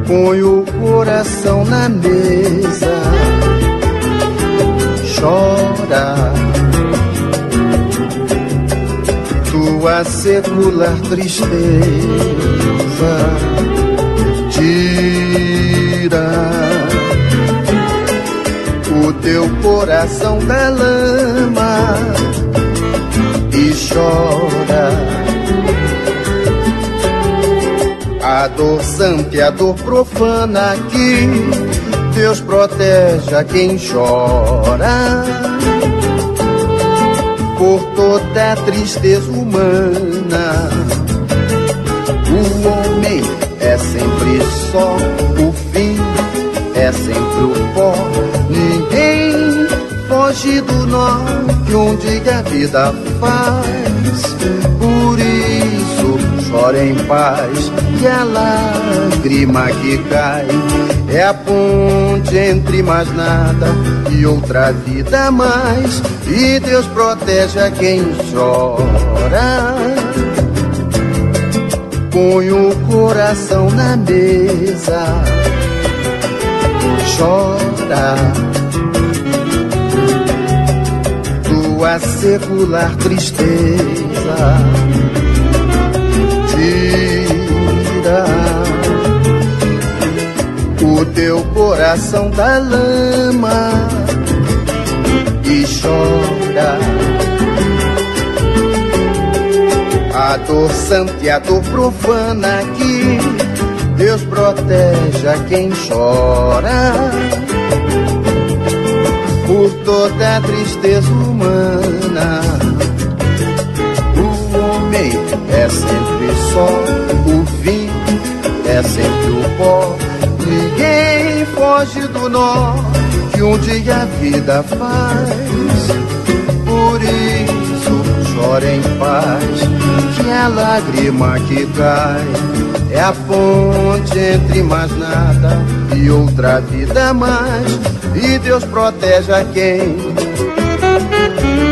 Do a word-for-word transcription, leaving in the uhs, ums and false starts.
põe o coração na mesa, chora tua secular tristeza, tira o teu coração da lama e chora a dor santa e a dor profana, que Deus protege a quem chora por toda a tristeza humana. O homem é sempre só, o fim é sempre o pó. Ninguém foge do nó que um dia a vida faz. Por isso chora em paz, e a lágrima que cai é a ponte entre mais nada e outra vida mais. E Deus protege a quem chora, põe o coração na mesa, chora tua secular tristeza, tira o teu coração da lama e chora a dor santa e a dor profana, que Deus protege a quem chora por toda a tristeza humana. O homem é sempre só, o fim é sempre o pó. Ninguém foge do nó que um dia a vida faz. Por isso chora em paz, que a lágrima que cai é a ponte entre mais nada e outra vida mais. E Deus protege a quem